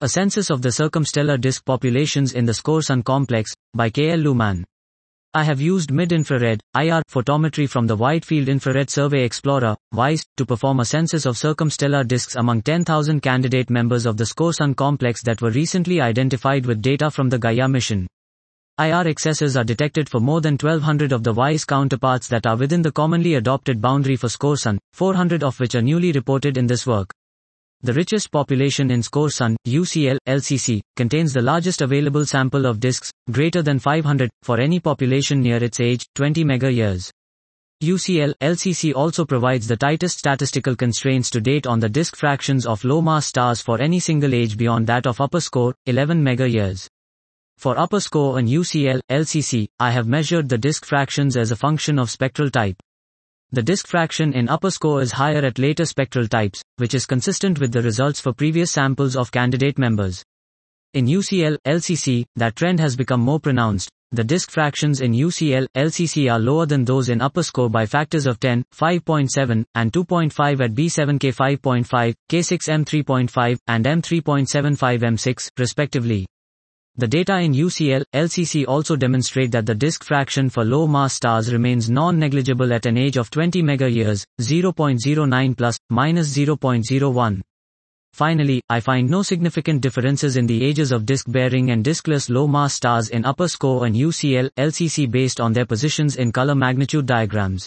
A census of the circumstellar disk populations in the Score Sun complex, by K. L. Luhmann. I have used mid-infrared, IR, photometry from the Wide Field Infrared Survey Explorer, WISE, to perform a census of circumstellar disks among 10,000 candidate members of the Score Sun complex that were recently identified with data from the Gaia mission. IR excesses are detected for more than 1,200 of the WISE counterparts that are within the commonly adopted boundary for Score Sun, 400 of which are newly reported in this work. The richest population in Score Sun, UCL, LCC, contains the largest available sample of disks, greater than 500, for any population near its age, 20 megayears. UCL, LCC also provides the tightest statistical constraints to date on the disk fractions of low-mass stars for any single age beyond that of upper score, 11 megayears. For upper score and UCL, LCC, I have measured the disk fractions as a function of spectral type. The disk fraction in upper score is higher at later spectral types, which is consistent with the results for previous samples of candidate members. In UCL, LCC, that trend has become more pronounced. The disk fractions in UCL, LCC are lower than those in upper score by factors of 10, 5.7, and 2.5 at B7K 5.5, K6M 3.5, and M 3.75 M6, respectively. The data in UCL, LCC also demonstrate that the disk fraction for low-mass stars remains non-negligible at an age of 20 megayears, 0.09 plus, minus 0.01. Finally, I find no significant differences in the ages of disk-bearing and diskless low-mass stars in upper score and UCL, LCC based on their positions in color magnitude diagrams.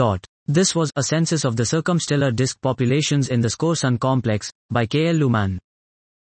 This was a census of the circumstellar disk populations in the Score Sun complex, by K. L. Luhmann.